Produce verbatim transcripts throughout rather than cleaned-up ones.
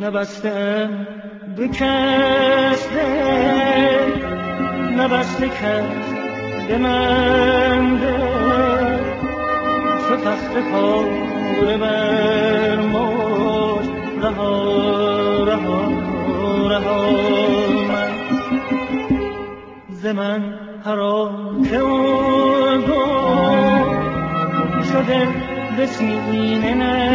نبستم به کس دل، نبسته کس به من دل، چو تخت پاره بر موج رها رها رها من ز من هر آن که او گفت شده به سینه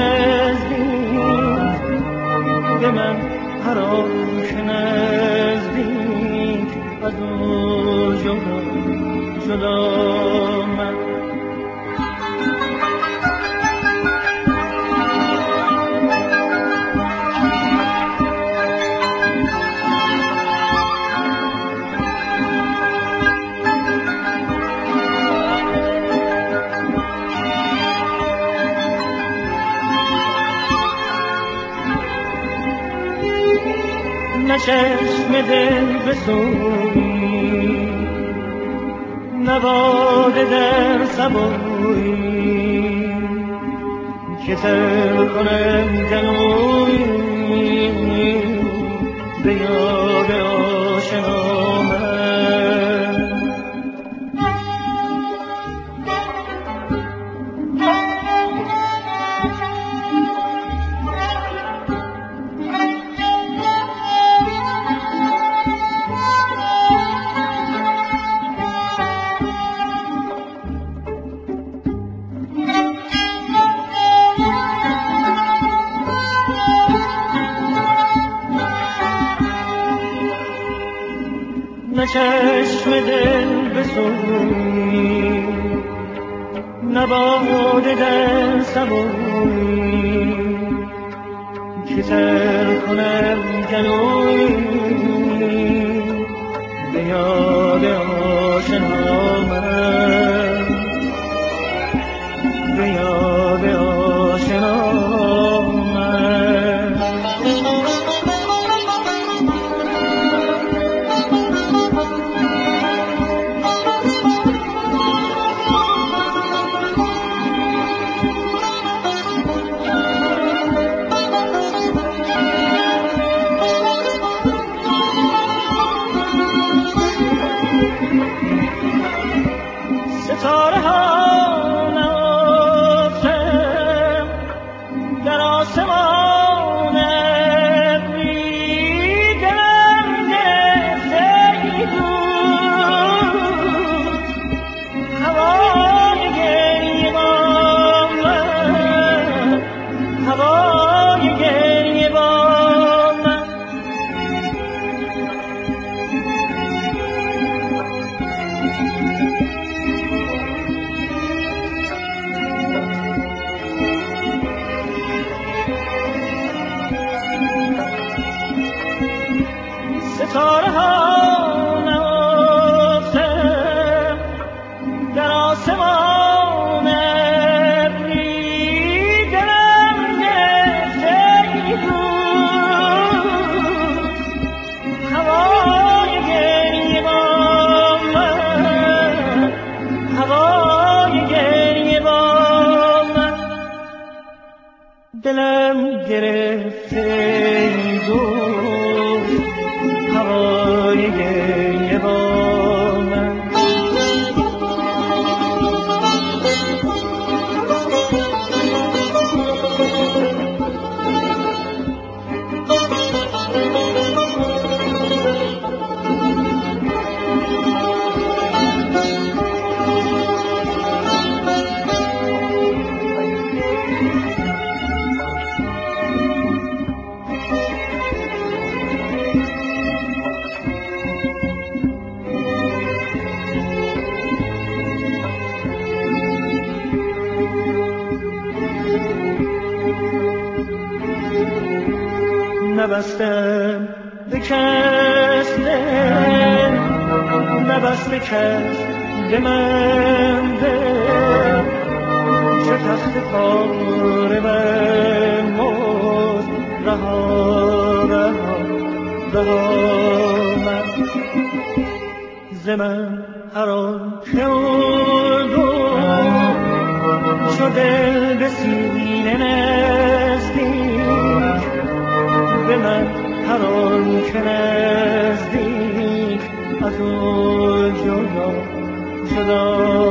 نزدیک، به من هر آن که نزدیک از او جدا جدا من نه چشم دل بسوی، نه باده در سبوی که تر کنم جنوی به یاد آشنا من نه چشم دل بسوی، نه باده در سبوی که تر کنم جلوی به یاد آشنا من به یاد آشنا من ستاره ها نافتم در آسمان ابری، دلم گرفته ای بود هوای گریه با من، هوای گریه با من ستاره ها نافتم در آسمان ابری، دلم گرفته ای بود هوای گریه با من، هوای گریه با من دلم گرفته ای بود هوای گریه با من نبستم به کس دل، نبسته کس به من دل، چه تخت پاره بر موج رها رها رها من ز من هر آن که شده به سینه نزدیک، به من هر آن که نزدیک از او جدا شدم.